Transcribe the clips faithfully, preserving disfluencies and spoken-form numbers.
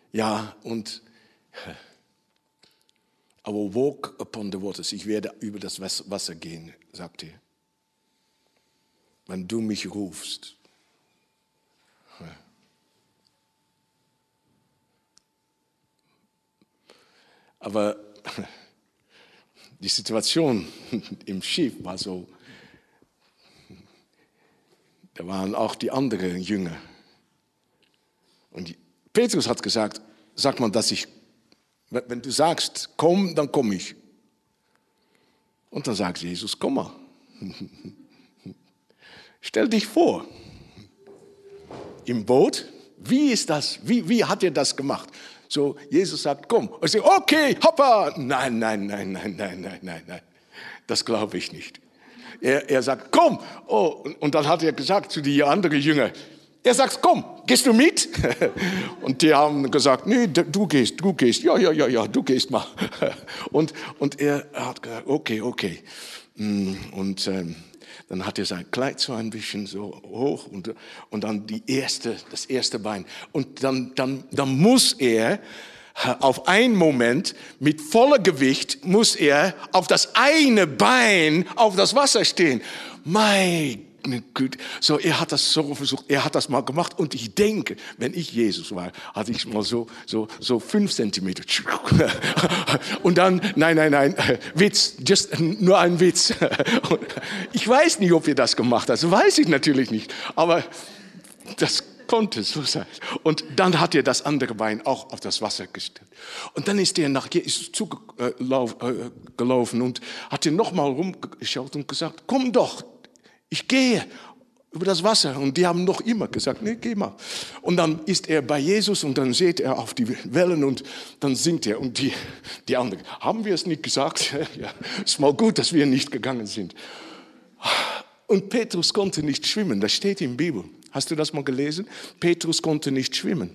Ja, und I will walk upon the waters. Ich werde über das Wasser gehen, sagt er. Wenn du mich rufst. Aber die Situation im Schiff war so, da waren auch die anderen Jünger. Und Petrus hat gesagt, sag mal, dass ich, wenn du sagst, komm, dann komme ich. Und dann sagt Jesus, komm mal. Stell dich vor, im Boot, wie ist das, wie, wie hat er das gemacht? So, Jesus sagt, komm. Und ich sage, okay, hoppa. Nein, nein, nein, nein, nein, nein, nein, nein. Das glaube ich nicht. Er, er sagt, komm. Oh, und, und dann hat er gesagt zu den anderen Jüngern, er sagt, komm, gehst du mit? Und die haben gesagt, nee, du gehst, du gehst. Ja, ja, ja, ja, du gehst mal. Und, und er hat gesagt, okay, okay. Und ähm, dann hat er sein Kleid so ein bisschen so hoch und, und dann die erste, das erste Bein. Und dann, dann, dann muss er auf einen Moment mit voller Gewicht, muss er auf das eine Bein auf das Wasser stehen. Mein Güte. So, er hat das so versucht, er hat das mal gemacht. Und ich denke, wenn ich Jesus war, hatte ich mal so, so, so fünf Zentimeter. Und dann, nein, nein, nein, Witz, just, nur ein Witz. Ich weiß nicht, ob ihr das gemacht habt, das weiß ich natürlich nicht. Aber das konnte so sein. Und dann hat er das andere Bein auch auf das Wasser gestellt. Und dann ist er nach Jesus zugelaufen und hat ihn nochmal rumgeschaut und gesagt, komm doch. Ich gehe über das Wasser. Und die haben noch immer gesagt, nee, geh mal. Und dann ist er bei Jesus und dann sieht er auf die Wellen und dann singt er. Und die, die anderen, haben wir es nicht gesagt? Ja, ist mal gut, dass wir nicht gegangen sind. Und Petrus konnte nicht schwimmen, das steht in der Bibel. Hast du das mal gelesen? Petrus konnte nicht schwimmen.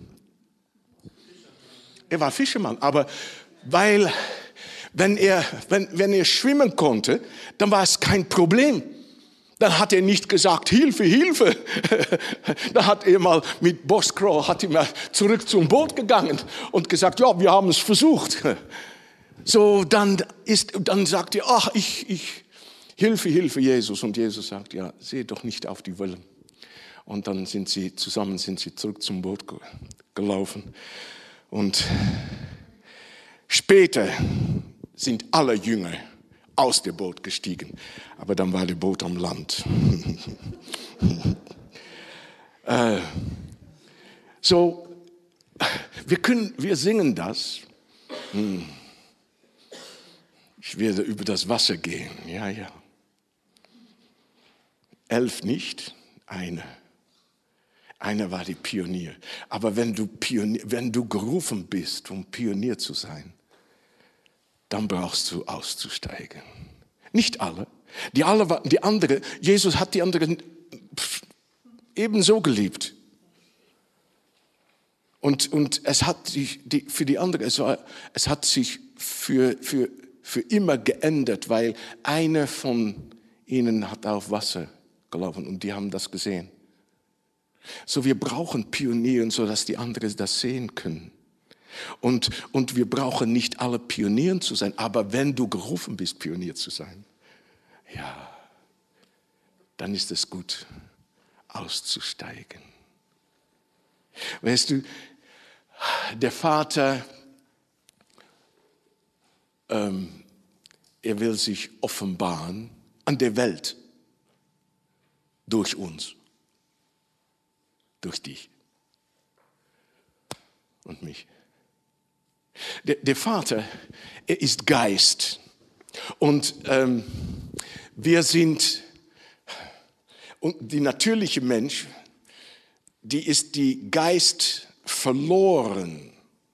Er war Fischermann, aber weil, wenn er, wenn, wenn er schwimmen konnte, dann war es kein Problem. Dann hat er nicht gesagt, Hilfe, Hilfe. Dann hat er mal mit Boss Crow, hat er mal zurück zum Boot gegangen und gesagt, ja, wir haben es versucht. So, dann ist, dann sagt er, ach, ich, ich, Hilfe, Hilfe, Jesus. Und Jesus sagt, ja, seh doch nicht auf die Wellen. Und dann sind sie zusammen, sind sie zurück zum Boot gelaufen. Und später sind alle Jünger aus dem Boot gestiegen. Aber dann war das Boot am Land. äh, so, wir können, wir singen das. Ich werde über das Wasser gehen. Ja, ja. Elf nicht, eine. Einer war die Pionier. Aber wenn du, Pionier, wenn du gerufen bist, um Pionier zu sein, dann brauchst du auszusteigen. Nicht alle. Die, alle, die andere, Jesus hat die anderen ebenso geliebt. Und, und es hat sich die, für die anderen, es, war, es hat sich für, für, für immer geändert, weil einer von ihnen hat auf Wasser gelaufen und die haben das gesehen. So, wir brauchen Pioniere, sodass die anderen das sehen können. Und, und wir brauchen nicht alle Pionieren zu sein, aber wenn du gerufen bist, Pionier zu sein, ja, dann ist es gut, auszusteigen. Weißt du, der Vater, ähm, er will sich offenbaren an der Welt durch uns, durch dich und mich. Der, der Vater, er ist Geist und ähm, wir sind, und die natürliche Mensch, die ist die Geist verloren.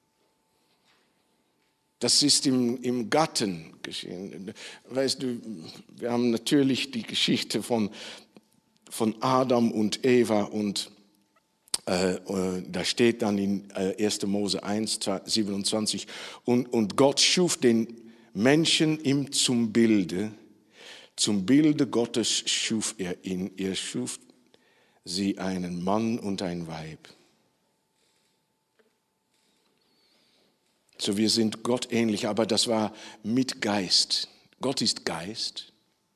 Das ist im, im Garten geschehen. Weißt du, wir haben natürlich die Geschichte von, von Adam und Eva und Äh, da steht dann in äh, erster Mose eins, siebenundzwanzig, und, und Gott schuf den Menschen ihm zum Bilde, zum Bilde Gottes schuf er ihn, er schuf sie einen Mann und ein Weib. So, wir sind Gott ähnlich, aber das war mit Geist. Gott ist Geist.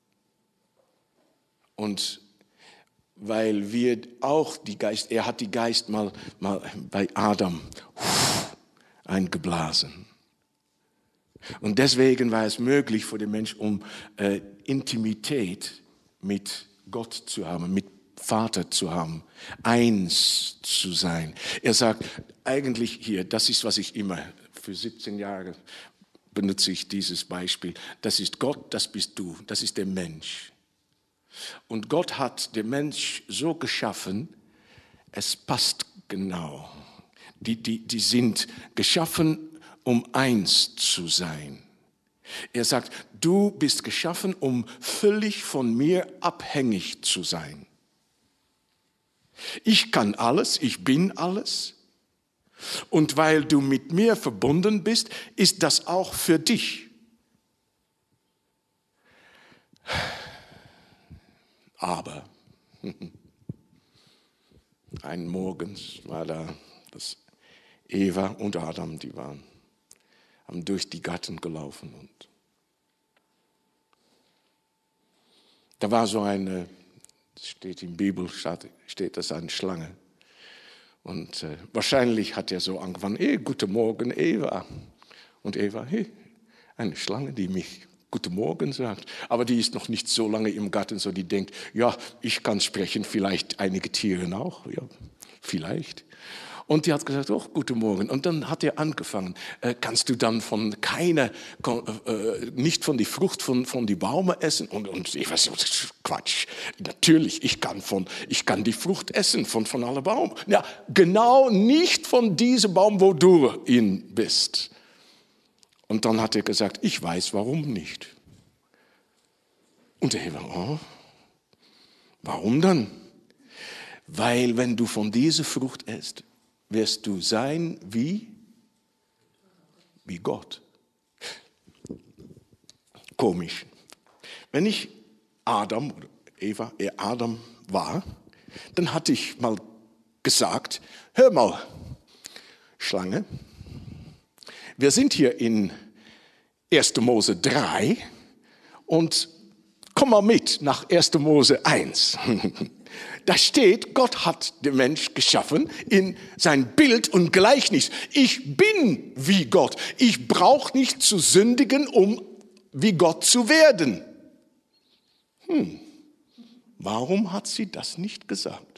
Und weil wir auch die Geist, er hat die Geist mal, mal bei Adam eingeblasen. Und deswegen war es möglich für den Menschen, um äh, Intimität mit Gott zu haben, mit Vater zu haben, eins zu sein. Er sagt eigentlich hier, das ist, was ich immer, für siebzehn Jahre benutze ich dieses Beispiel. Das ist Gott, das bist du, das ist der Mensch. Und Gott hat den Mensch so geschaffen, es passt genau. Die, die, die sind geschaffen, um eins zu sein. Er sagt, du bist geschaffen, um völlig von mir abhängig zu sein. Ich kann alles, ich bin alles. Und weil du mit mir verbunden bist, ist das auch für dich. Aber eines Morgens war da das Eva und Adam, die waren, haben durch die Garten gelaufen und da war so eine, steht in der Bibel, steht das eine Schlange. Und äh, wahrscheinlich hat er so angefangen, hey, guten Morgen, Eva. Und Eva, hey, eine Schlange, die mich guten Morgen sagt. Aber die ist noch nicht so lange im Garten, so die denkt, ja, ich kann sprechen, vielleicht einige Tiere auch, ja, vielleicht. Und die hat gesagt, oh, guten Morgen. Und dann hat er angefangen, äh, kannst du dann von keiner, äh, nicht von der Frucht von, von die Bäume essen? Und, und ich weiß nicht, Quatsch. Natürlich, ich kann, von, ich kann die Frucht essen von, von allen Bäumen. Ja, genau nicht von diesem Baum, wo du in bist. Und dann hat er gesagt, ich weiß, warum nicht. Und er war, oh, warum dann? Weil wenn du von dieser Frucht isst, wirst du sein wie, wie Gott. Komisch. Wenn ich Adam oder Eva, er Adam war, dann hatte ich mal gesagt, hör mal, Schlange, wir sind hier in erster Mose drei und komm mal mit nach erster Mose eins. Da steht, Gott hat den Mensch geschaffen in sein Bild und Gleichnis. Ich bin wie Gott. Ich brauche nicht zu sündigen, um wie Gott zu werden. Hm. Warum hat sie das nicht gesagt?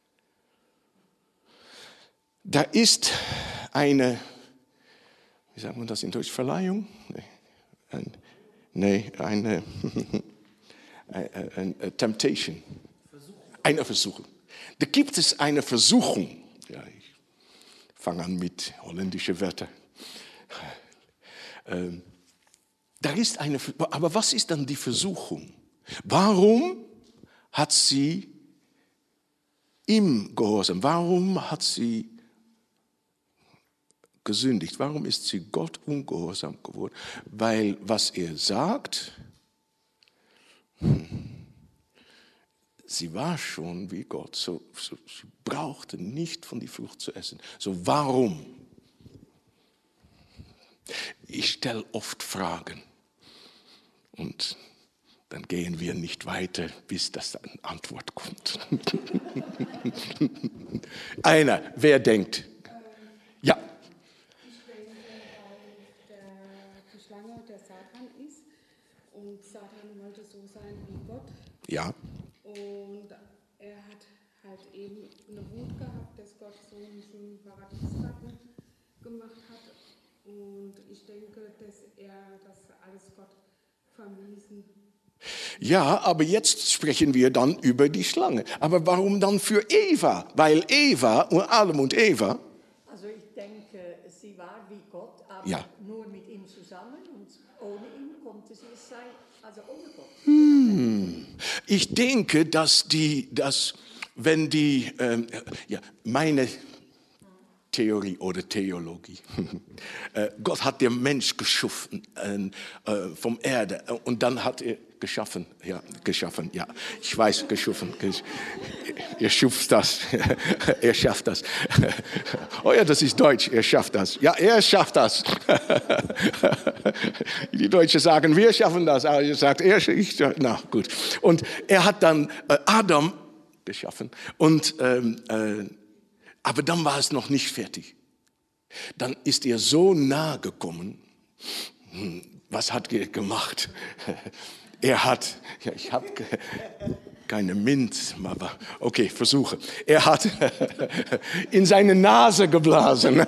Da ist eine, wie sagt man das in Deutsch, Verleihung? Nee, ein, nee eine, eine, eine Temptation. Eine Versuchung. Da gibt es eine Versuchung. Ja, ich fange an mit holländischen Wörtern. Ähm, da ist eine, aber was ist dann die Versuchung? Warum hat sie ihm gehorsam? Warum hat sie gesündigt? Warum ist sie Gott ungehorsam geworden? Weil was er sagt, hm, sie war schon wie Gott, so, so, sie brauchte nicht von der Frucht zu essen. So, warum? Ich stelle oft Fragen und dann gehen wir nicht weiter, bis das eine Antwort kommt. Einer, wer denkt? Ja. Ich denke, weil der, die Schlange der Satan ist und Satan wollte so sein wie Gott. Ja. Und er hat halt eben eine Wut gehabt, dass Gott so einen Paradiesgarten gemacht hat. Und ich denke, dass er das alles Gott vermiesen. Ja, aber jetzt sprechen wir dann über die Schlange. Aber warum dann für Eva? Weil Eva und Adam und Eva. Also ich denke, sie war wie Gott, aber ja. nur mit ihm zusammen und ohne ihn konnte sie es sein, also ohne Gott. Hm. Ich denke, dass die, dass wenn die, ähm, ja, meine Theorie oder Theologie. Gott hat den Mensch geschaffen äh, vom Erde und dann hat er geschaffen, ja, geschaffen, ja, ich weiß, geschaffen. er schafft das. Er schafft das. Oh ja, das ist Deutsch. Er schafft das. Ja, er schafft das. Die Deutschen sagen, wir schaffen das. Aber er sagt, er, ich, na gut. Und er hat dann äh, Adam geschaffen. Und, ähm, äh, aber dann war es noch nicht fertig. Dann ist er so nahe gekommen. Hm, was hat er gemacht? Er hat, ja, ich habe keine Mint, aber okay, versuche. Er hat in seine Nase geblasen.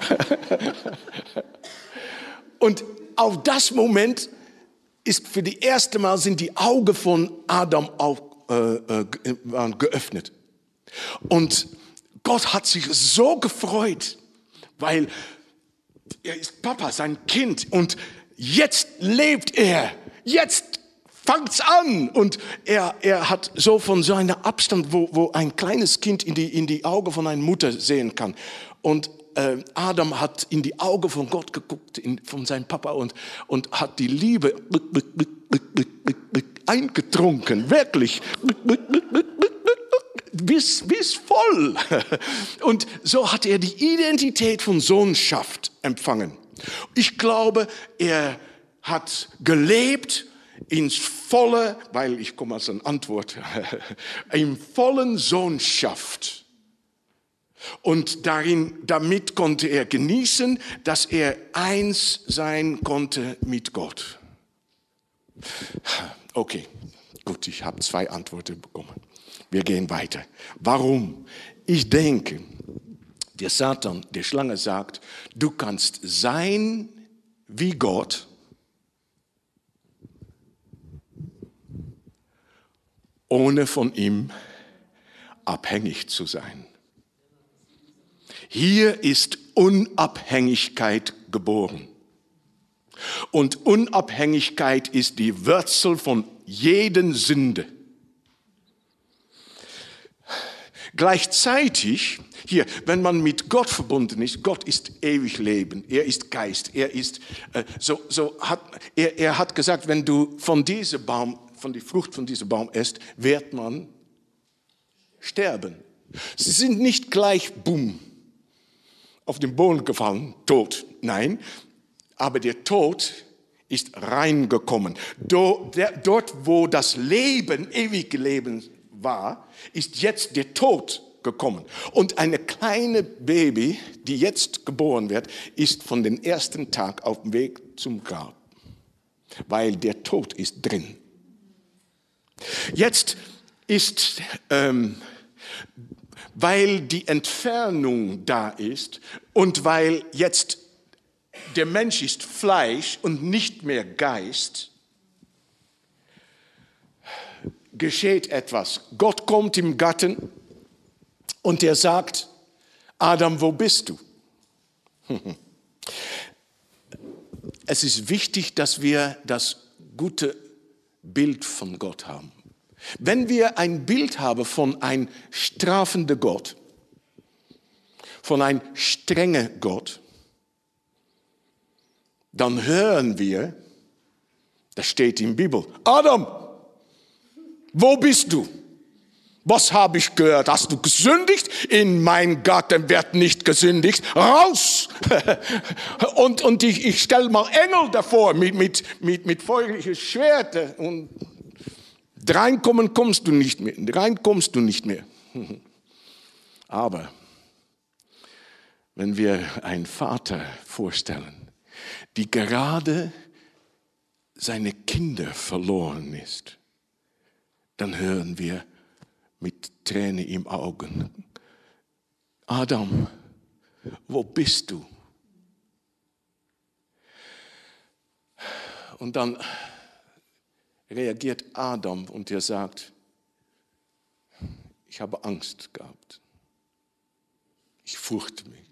Und auf das Moment ist für die erste Mal sind die Augen von Adam auch, äh, äh, geöffnet. Und Gott hat sich so gefreut, weil er ist Papa, sein Kind, und jetzt lebt er, jetzt fangt's an. Und er, er hat so von so einem Abstand, wo, wo ein kleines Kind in die, in die Augen von einer Mutter sehen kann. Und äh, Adam hat in die Augen von Gott geguckt, in, von seinem Papa, und, und hat die Liebe eingetrunken, wirklich. Bis, bis voll. Und so hat er die Identität von Sohnschaft empfangen. Ich glaube, er hat gelebt ins volle, weil ich komme als eine Antwort, im vollen Sohnschaft. Und darin, damit konnte er genießen, dass er eins sein konnte mit Gott. Okay, gut, ich habe zwei Antworten bekommen. Wir gehen weiter. Warum? Ich denke, der Satan, der Schlange sagt, du kannst sein wie Gott, ohne von ihm abhängig zu sein. Hier ist Unabhängigkeit geboren. Und Unabhängigkeit ist die Wurzel von jeder Sünde. Gleichzeitig, hier, wenn man mit Gott verbunden ist, Gott ist ewig Leben, er ist Geist, er ist, äh, so, so hat, er, er hat gesagt, wenn du von diesem Baum, von der Frucht von diesem Baum isst, wird man sterben. Sie sind nicht gleich, bumm, auf den Boden gefallen, tot, nein, aber der Tod ist reingekommen. Do, der, dort, wo das Leben, ewige Leben war, ist jetzt der Tod gekommen. Und eine kleine Baby, die jetzt geboren wird, ist von dem ersten Tag auf dem Weg zum Grab. Weil der Tod ist drin. Jetzt ist, ähm, weil die Entfernung da ist und weil jetzt der Mensch ist Fleisch und nicht mehr Geist, geschieht etwas. Gott kommt im Garten und er sagt, Adam, wo bist du? Es ist wichtig, dass wir das gute Bild von Gott haben. Wenn wir ein Bild haben von einem strafenden Gott, von einem strengen Gott, dann hören wir, das steht in der Bibel, Adam, wo bist du? Was habe ich gehört? Hast du gesündigt? In mein Garten wird nicht gesündigt. Raus! und und ich, ich stelle mal Engel davor mit, mit, mit, mit feurigen Schwertern. Und reinkommen kommst du nicht mehr. Rein kommst du nicht mehr. Aber wenn wir einen Vater vorstellen, die gerade seine Kinder verloren ist, dann hören wir mit Tränen im Augen, Adam, wo bist du? Und dann reagiert Adam und er sagt, ich habe Angst gehabt. Ich fürchte mich.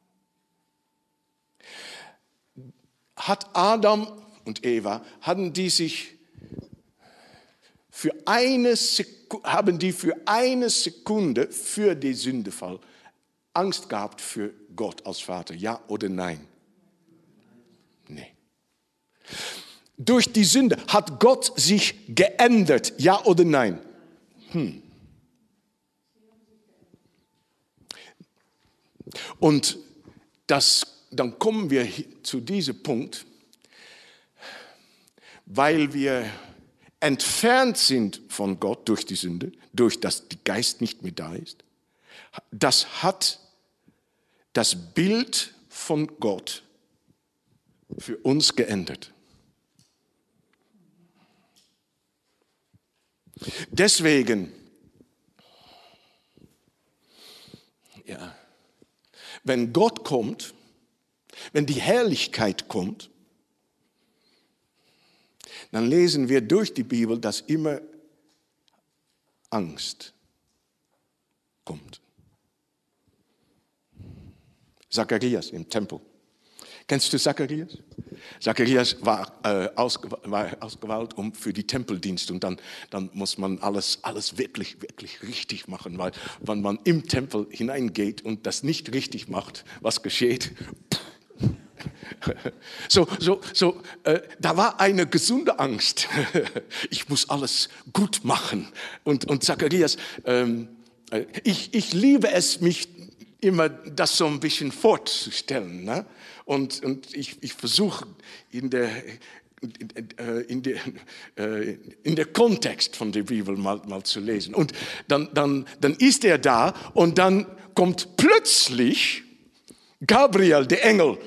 Hat Adam und Eva, hatten die sich für eine Sekunde, haben die für eine Sekunde für den Sündefall Angst gehabt für Gott als Vater? Ja oder nein? Nee. Durch die Sünde hat Gott sich geändert? Ja oder nein? Hm. Und das, dann kommen wir zu diesem Punkt, weil wir entfernt sind von Gott durch die Sünde, durch das der Geist nicht mehr da ist. Das hat das Bild von Gott für uns geändert. Deswegen, ja, wenn Gott kommt, wenn die Herrlichkeit kommt, dann lesen wir durch die Bibel, dass immer Angst kommt. Zacharias im Tempel. Kennst du Zacharias? Zacharias war, äh, ausge, war ausgewählt um für die Tempeldienst und dann, dann muss man alles, alles wirklich, wirklich richtig machen, weil wenn man im Tempel hineingeht und das nicht richtig macht, was geschieht? So, so, so, äh, da war eine gesunde Angst. Ich muss alles gut machen. Und, und Zacharias, ähm, ich, ich liebe es, mich immer das so ein bisschen vorzustellen. Ne? Und, und ich, ich versuche in der, in, der, in der Kontext von der Bibel mal, mal zu lesen. Und dann, dann, dann ist er da und dann kommt plötzlich Gabriel, der Engel,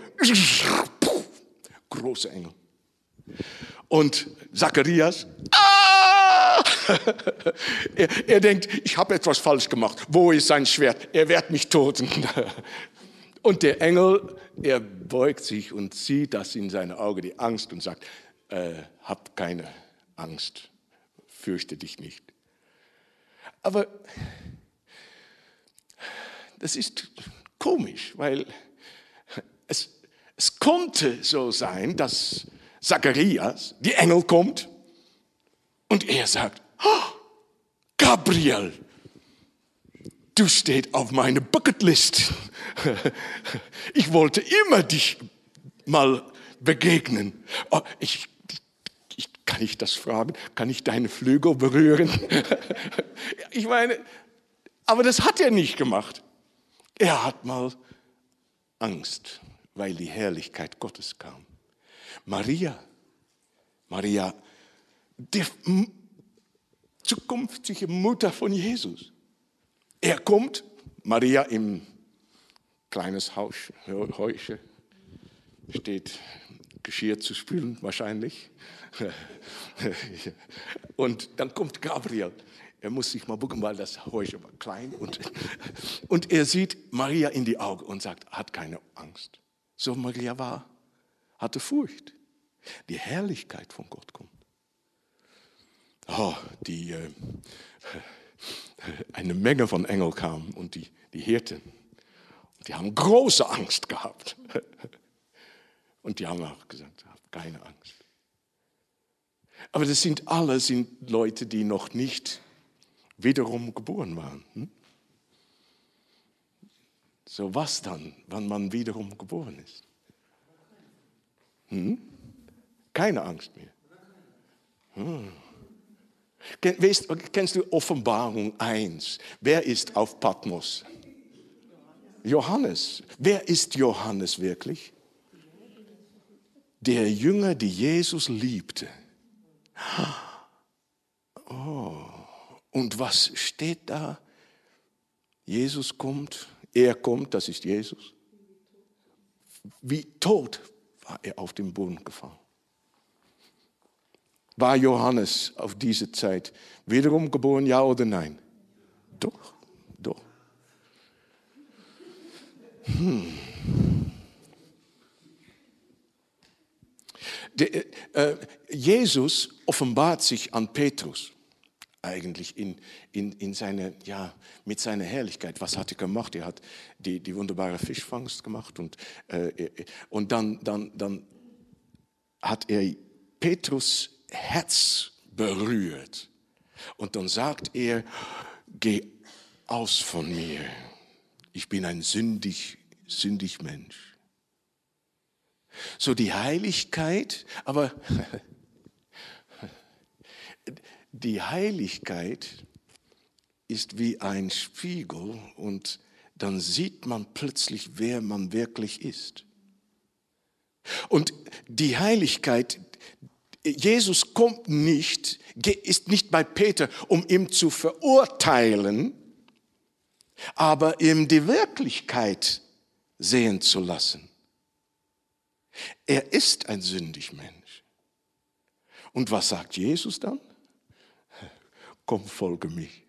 großer Engel. Und Zacharias, ah! er, er denkt, ich habe etwas falsch gemacht. Wo ist sein Schwert? Er wird mich töten. Und der Engel, er beugt sich und sieht das in seine Augen, die Angst, und sagt, äh, hab keine Angst, fürchte dich nicht. Aber das ist komisch, weil es, es konnte so sein, dass Zacharias, die Engel kommt und er sagt, oh, Gabriel, du stehst auf meiner Bucketlist. Ich wollte immer dich mal begegnen. Oh, ich, ich, kann ich das fragen? Kann ich deine Flügel berühren? Ich meine, aber das hat er nicht gemacht. Er hat mal Angst, weil die Herrlichkeit Gottes kam. Maria, Maria, die zukünftige Mutter von Jesus. Er kommt, Maria im kleines Haus, Häuschen, steht Geschirr zu spülen wahrscheinlich. Und dann kommt Gabriel. Er muss sich mal bucken, weil das Häuschen war klein. Und, und er sieht Maria in die Augen und sagt, hat keine Angst. So Maria war, hatte Furcht. Die Herrlichkeit von Gott kommt. Oh, die, äh, eine Menge von Engeln kamen und die, die Hirten. Die haben große Angst gehabt. Und die haben auch gesagt, habt keine Angst. Aber das sind alle sind Leute, die noch nicht wiederum geboren waren. Hm? So was dann, wann man wiederum geboren ist? Hm? Keine Angst mehr. Hm. Kennst du Offenbarung eins? Wer ist auf Patmos? Johannes. Wer ist Johannes wirklich? Der Jünger, die Jesus liebte. Oh. Und was steht da? Jesus kommt, er kommt, das ist Jesus. Wie tot war er auf den Boden gefallen. War Johannes auf diese Zeit wiederum geboren, ja oder nein? Doch, doch. Hm. De, äh, Jesus offenbart sich an Petrus. Eigentlich in, in, in seine, ja, mit seiner Herrlichkeit. Was hat er gemacht? Er hat die, die wunderbare Fischfangst gemacht und, äh, und dann, dann, dann hat er Petrus Herz berührt. Und dann sagt er, geh aus von mir. Ich bin ein sündig, sündig Mensch. So die Heiligkeit, aber die Heiligkeit ist wie ein Spiegel und dann sieht man plötzlich, wer man wirklich ist. Und die Heiligkeit, Jesus kommt nicht, ist nicht bei Peter, um ihn zu verurteilen, aber ihm die Wirklichkeit sehen zu lassen. Er ist ein sündig Mensch. Und was sagt Jesus dann? Komm, folge mich.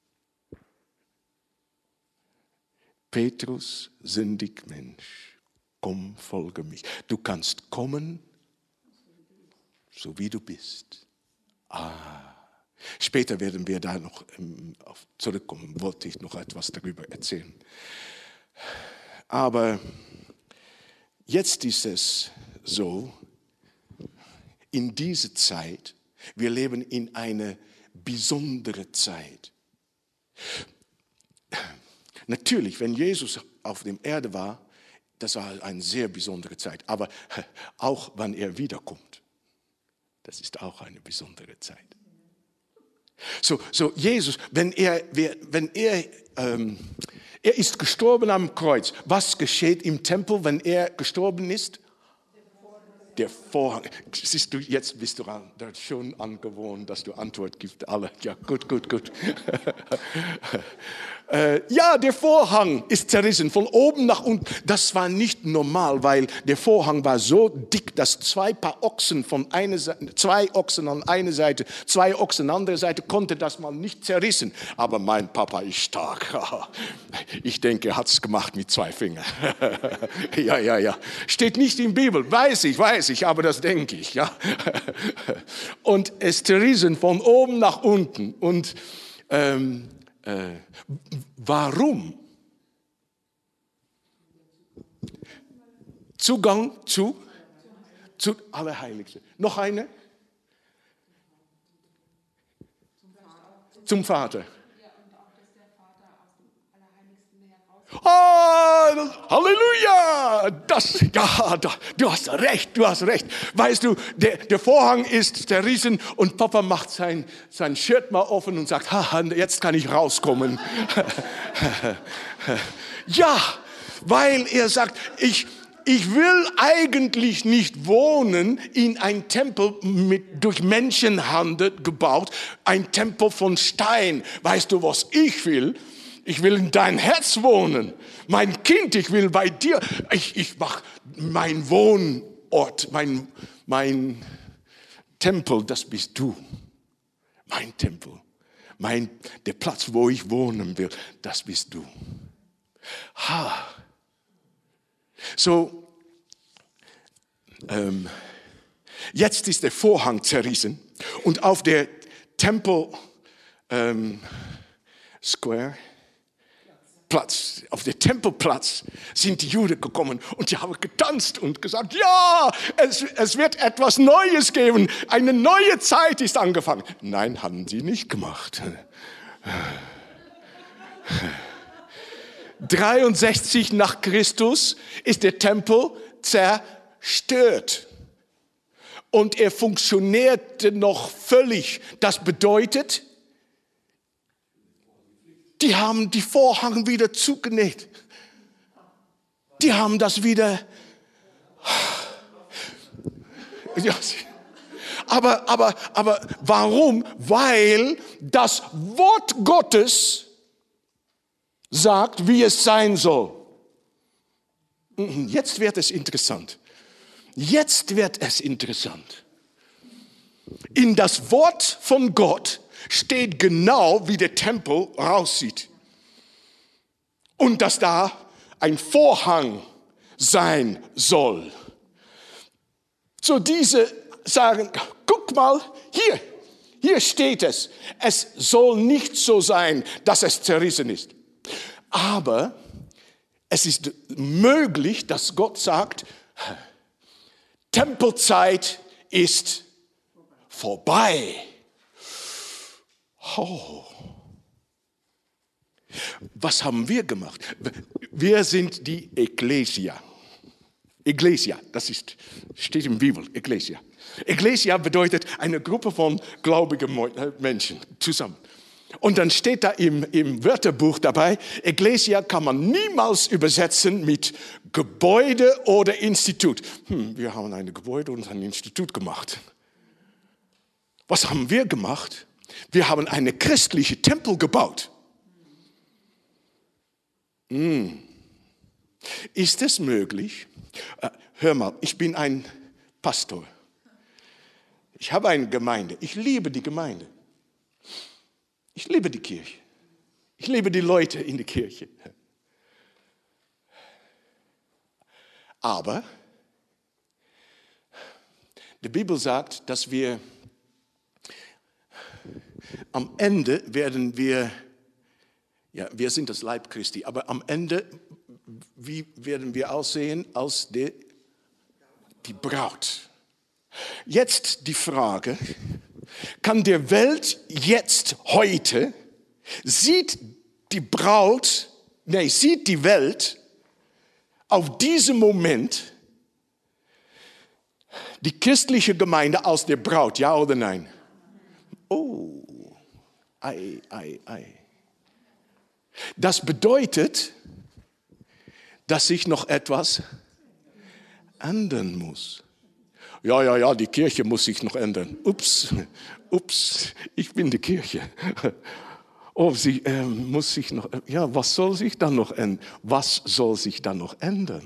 Petrus, sündig Mensch, komm, folge mich. Du kannst kommen, so wie du bist. Ah. Später werden wir da noch zurückkommen, wollte ich noch etwas darüber erzählen. Aber jetzt ist es so, in dieser Zeit, wir leben in einer besonderen Zeit. Natürlich, wenn Jesus auf der Erde war, das war eine sehr besondere Zeit. Aber auch wenn er wiederkommt, das ist auch eine besondere Zeit. So, so Jesus, wenn er, wenn er, ähm, er ist gestorben am Kreuz. Was geschieht im Tempel, wenn er gestorben ist? Der Vorhang. Siehst du, jetzt bist du an, schon angewohnt, dass du Antwort gibst. Alle, ja, gut, gut, gut. äh, ja, der Vorhang ist zerrissen, von oben nach unten. Das war nicht normal, weil der Vorhang war so dick, dass zwei Paar Ochsen von einer Seite, zwei Ochsen an einer Seite, zwei Ochsen an der anderen Seite, konnte das mal nicht zerrissen. Aber mein Papa ist stark. Ich denke, er hat es gemacht mit zwei Fingern. ja, ja, ja. Steht nicht in der Bibel, weiß ich, weiß ich, aber das denke ich. Ja. Und es zerrissen von oben nach unten. Und ähm, äh, warum? Zugang zu, zu Allerheiligsten. Noch eine? Zum Vater. Oh, Halleluja! Das, ja, da, du hast recht, du hast recht. Weißt du, der, der Vorhang ist zerrissen und Papa macht sein, sein Shirt mal offen und sagt, haha, jetzt kann ich rauskommen. Ja, weil er sagt, ich, ich will eigentlich nicht wohnen in ein Tempel mit, durch Menschenhand gebaut, ein Tempel von Stein. Weißt du, was ich will? Ich will in dein Herz wohnen. Mein Kind, ich will bei dir. Ich, ich mache mein Wohnort, mein, mein Tempel, das bist du. Mein Tempel. Mein, der Platz, wo ich wohnen will, das bist du. Ha. So, ähm, jetzt ist der Vorhang zerrissen und auf der Tempel ähm, Square, Platz, auf den Tempelplatz sind die Juden gekommen und die haben getanzt und gesagt, ja, es, es wird etwas Neues geben, eine neue Zeit ist angefangen. Nein, haben sie nicht gemacht. dreiundsechzig nach Christus ist der Tempel zerstört. Und er funktionierte noch völlig. Das bedeutet, die haben die Vorhang wieder zugenäht. Die haben das wieder. Aber, aber, aber warum? Weil das Wort Gottes sagt, wie es sein soll. Jetzt wird es interessant. Jetzt wird es interessant. In das Wort von Gott steht genau, wie der Tempel aussieht. Und dass da ein Vorhang sein soll. So diese sagen, guck mal, hier, hier steht es. Es soll nicht so sein, dass es zerrissen ist. Aber es ist möglich, dass Gott sagt, Tempelzeit ist vorbei. Oh. Was haben wir gemacht? Wir sind die Ekklesia. Ekklesia, das ist, steht in der Bibel, Ekklesia. Ekklesia bedeutet eine Gruppe von gläubigen Menschen zusammen. Und dann steht da im, im Wörterbuch dabei, Ekklesia kann man niemals übersetzen mit Gebäude oder Institut. Hm, wir haben ein Gebäude und ein Institut gemacht. Was haben wir gemacht? Wir haben eine christliche Tempel gebaut. Hm. Ist es möglich? Äh, hör mal, ich bin ein Pastor. Ich habe eine Gemeinde. Ich liebe die Gemeinde. Ich liebe die Kirche. Ich liebe die Leute in der Kirche. Aber die Bibel sagt, dass wir am Ende werden wir, ja, wir sind das Leib Christi, aber am Ende, wie werden wir aussehen als die, die Braut? Jetzt die Frage, kann der Welt jetzt heute, sieht die Braut, nee, sieht die Welt auf diesen Moment die christliche Gemeinde als der Braut, ja oder nein? Oh, ei, ei, ei. Das bedeutet, dass sich noch etwas ändern muss. Ja, ja, ja, die Kirche muss sich noch ändern. Ups, ups, ich bin die Kirche. Oh, sie äh, muss sich noch, ja, was soll sich dann noch ändern? Was soll sich dann noch ändern?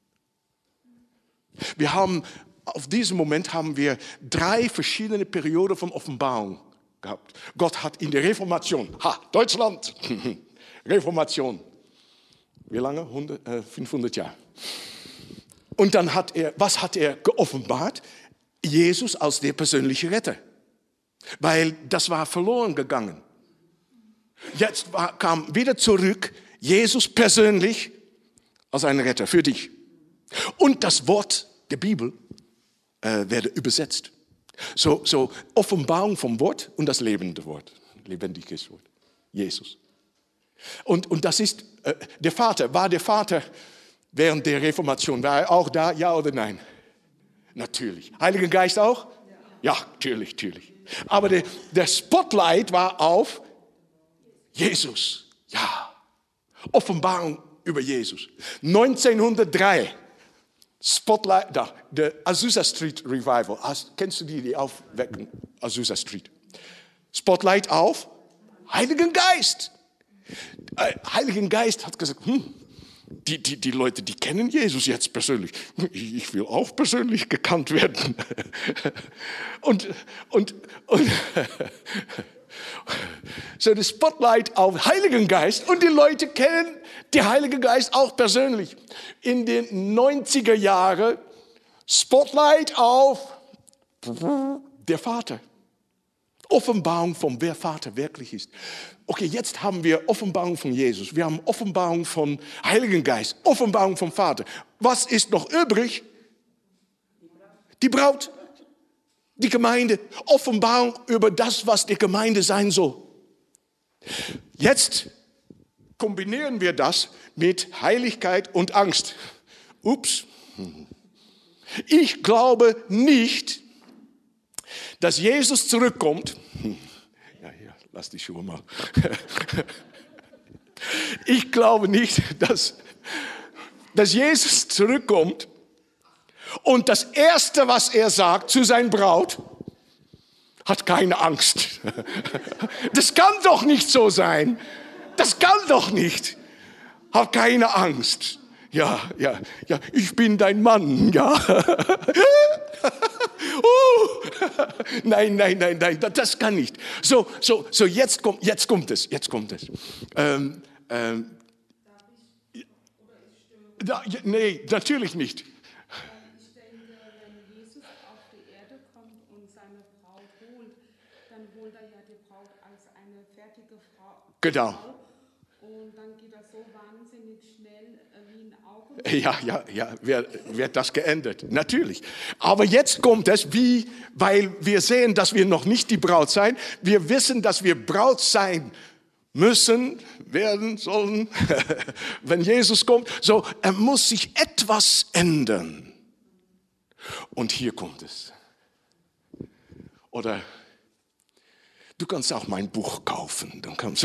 Wir haben, auf diesem Moment haben wir drei verschiedene Perioden von Offenbarung gehabt. Gott hat in der Reformation, ha, Deutschland, Reformation, wie lange? hundert, äh, fünfhundert Jahre. Und dann hat er, was hat er geoffenbart? Jesus als der persönliche Retter. Weil das war verloren gegangen. Jetzt war, kam wieder zurück, Jesus persönlich als ein Retter für dich. Und das Wort der Bibel äh, werde übersetzt. So, so Offenbarung vom Wort und das lebende Wort, lebendiges Wort, Jesus. Und, und das ist, äh, der Vater, war der Vater während der Reformation, war er auch da, ja oder nein? Natürlich. Heiliger Geist auch? Ja, natürlich, natürlich. Aber der, der Spotlight war auf Jesus. Ja. Offenbarung über Jesus. neunzehnhundertdrei. Spotlight, da, der Azusa Street Revival. Kennst du die, die aufwecken? Azusa Street. Spotlight auf Heiligen Geist. Äh, Heiligen Geist hat gesagt, hm, die, die, die Leute, die kennen Jesus jetzt persönlich. Ich will auch persönlich gekannt werden. Und, und, und so das Spotlight auf Heiligen Geist und die Leute kennen den Heiligen Geist auch persönlich. In den neunziger Jahren Spotlight auf der Vater. Offenbarung von wer Vater wirklich ist. Okay, jetzt haben wir Offenbarung von Jesus. Wir haben Offenbarung von Heiligen Geist. Offenbarung vom Vater. Was ist noch übrig? Die Braut. Die Gemeinde. Offenbarung über das, was die Gemeinde sein soll. Jetzt kombinieren wir das mit Heiligkeit und Angst. Ups. Ich glaube nicht, dass Jesus zurückkommt. Ja, hier, lass die Schuhe mal. Ich glaube nicht, dass, dass Jesus zurückkommt und das Erste, was er sagt zu seiner Braut, hat keine Angst. Das kann doch nicht so sein. Das kann doch nicht. Hab keine Angst. Ja, ja, ja, ich bin dein Mann, ja. uh, nein, nein, nein, nein, das kann nicht. So, so, so jetzt kommt, jetzt kommt es, jetzt kommt es. Ähm, ähm, da, nee, natürlich nicht. Ich denke, wenn Jesus auf die Erde kommt und seine Braut holt, dann holt er ja die Braut als eine fertige Frau. Genau. Und dann geht das so wahnsinnig schnell wie ein Auge. Ja, ja, ja, wird, wird das geändert. Natürlich. Aber jetzt kommt es, wie, weil wir sehen, dass wir noch nicht die Braut sein. Wir wissen, dass wir Braut sein müssen, werden, sollen, wenn Jesus kommt. So, er muss sich etwas ändern. Und hier kommt es. Oder Du kannst auch mein Buch kaufen. Dann kannst du...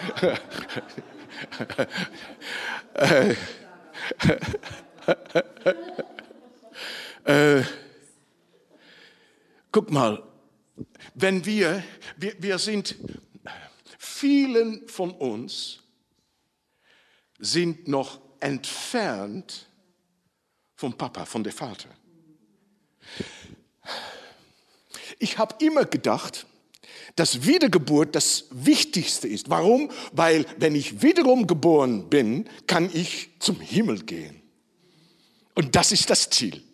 äh, äh, guck mal, wenn wir, wir, wir sind, vielen von uns sind noch entfernt vom Papa, von der Vater. Ich habe immer gedacht, dass Wiedergeburt das Wichtigste ist. Warum? Weil wenn ich wiederum geboren bin, kann ich zum Himmel gehen. Und das ist das Ziel.